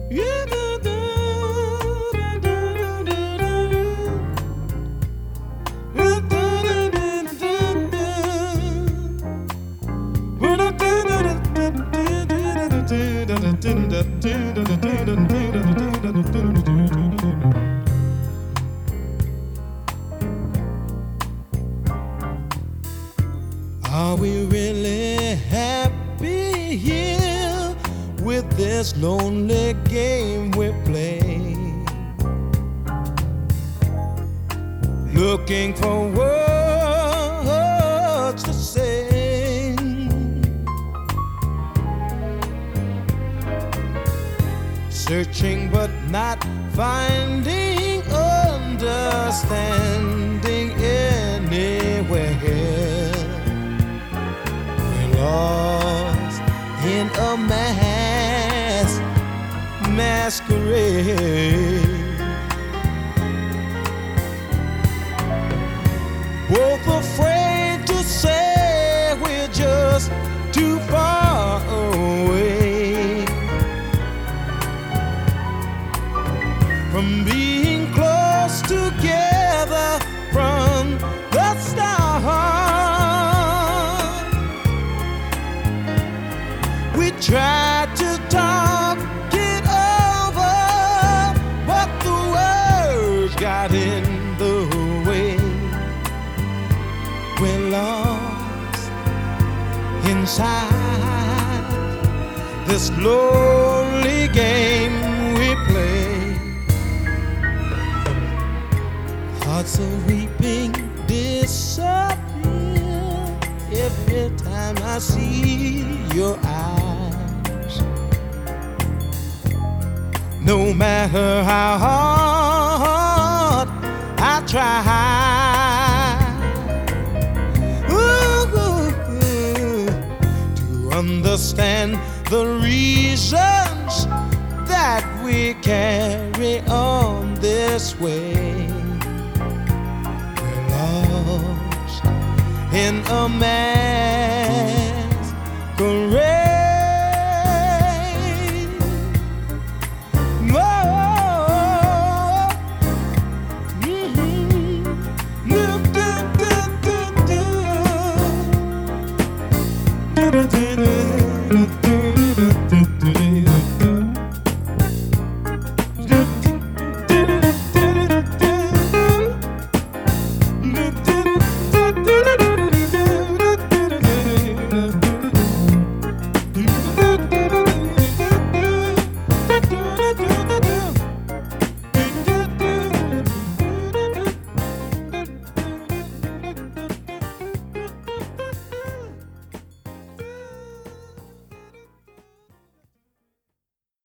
Yeah, da, da, da, da, da, da, da, da, da, are we really happy here with this lonely game we play? Looking for words to say, searching but not finding understanding anywhere. We're lost in a masquerade, both afraid to say we're just too far away from being close together from the start. We tried to talk it over, but the words got in the way. We're lost inside this lonely game we play. Hearts are weeping disappear every time I see your eyes. No matter how hard I try to understand the reasons that we carry on this way. We're lost in a masquerade.